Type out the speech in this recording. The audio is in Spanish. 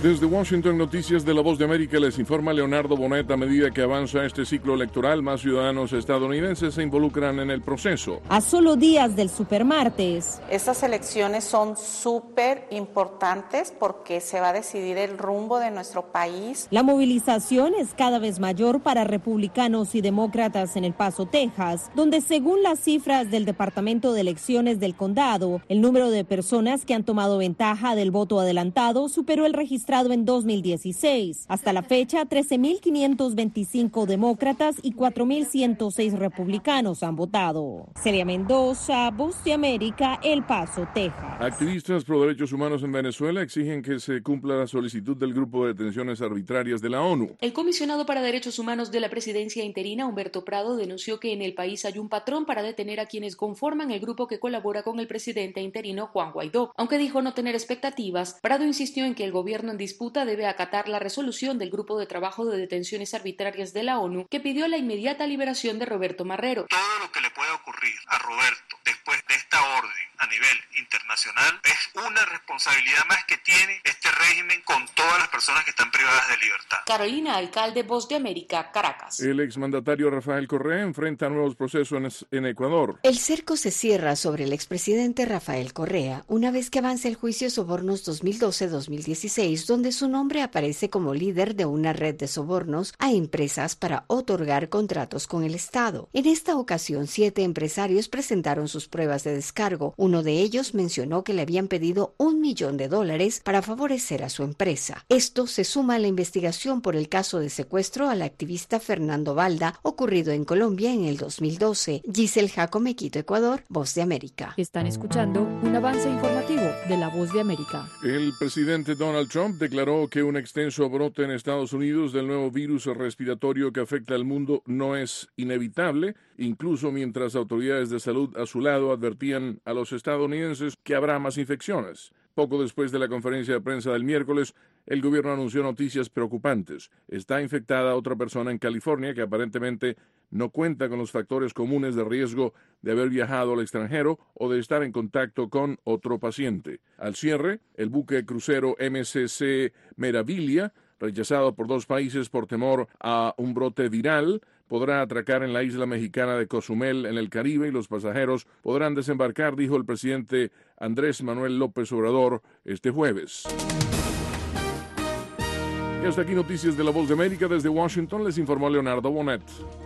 Desde Washington, noticias de La Voz de América, les informa Leonardo Bonet. A medida que avanza este ciclo electoral, más ciudadanos estadounidenses se involucran en el proceso. A solo días del supermartes. Estas elecciones son súper importantes porque se va a decidir el rumbo de nuestro país. La movilización es cada vez mayor para republicanos y demócratas en El Paso, Texas, donde según las cifras del Departamento de Elecciones del Condado, el número de personas que han tomado ventaja del voto adelantado superó el registrado en 2016. Hasta la fecha, 13.525 demócratas y 4.106 republicanos han votado. Celia Mendoza, Voz de América, El Paso, Texas. Activistas pro derechos humanos en Venezuela exigen que se cumpla la solicitud del Grupo de Detenciones Arbitrarias de la ONU. El comisionado para derechos humanos de la presidencia interina, Humberto Prado, denunció que en el país hay un patrón para detener a quienes conforman el grupo que colabora con el presidente interino Juan Guaidó. Aunque dijo no tener expectativas, Prado insistió en que el gobierno en disputa debe acatar la resolución del Grupo de Trabajo de Detenciones Arbitrarias de la ONU que pidió la inmediata liberación de Roberto Marrero. Todo lo que le pueda ocurrir a Roberto después de esta orden a nivel internacional es una responsabilidad más que tiene este régimen con todas las personas que están privadas de libertad. Carolina Alcalde, Voz de América, Caracas. El exmandatario Rafael Correa enfrenta nuevos procesos en Ecuador. El cerco se cierra sobre el expresidente Rafael Correa una vez que avanza el juicio Sobornos 2012-2016, donde su nombre aparece como líder de una red de sobornos a empresas para otorgar contratos con el Estado. En esta ocasión, 7 empresarios presentaron sus pruebas de descargo. Uno de ellos mencionó que le habían pedido $1 millón para favorecer a su empresa. Esto se suma a la investigación por el caso de secuestro al activista Fernando Balda, ocurrido en Colombia en el 2012. Giselle Jacome, Quito, Ecuador, Voz de América. Están escuchando un avance informativo de La Voz de América. El presidente Donald Trump declaró que un extenso brote en Estados Unidos del nuevo virus respiratorio que afecta al mundo no es inevitable, incluso mientras autoridades de salud a su lado advertían a los estadounidenses que habrá más infecciones. Poco después de la conferencia de prensa del miércoles, el gobierno anunció noticias preocupantes. Está infectada otra persona en California que aparentemente no cuenta con los factores comunes de riesgo de haber viajado al extranjero o de estar en contacto con otro paciente. Al cierre, el buque crucero MSC Meraviglia, rechazado por 2 países por temor a un brote viral, podrá atracar en la isla mexicana de Cozumel, en el Caribe, y los pasajeros podrán desembarcar, dijo el presidente Andrés Manuel López Obrador este jueves. Y hasta aquí noticias de La Voz de América. Desde Washington les informó Leonardo Bonet.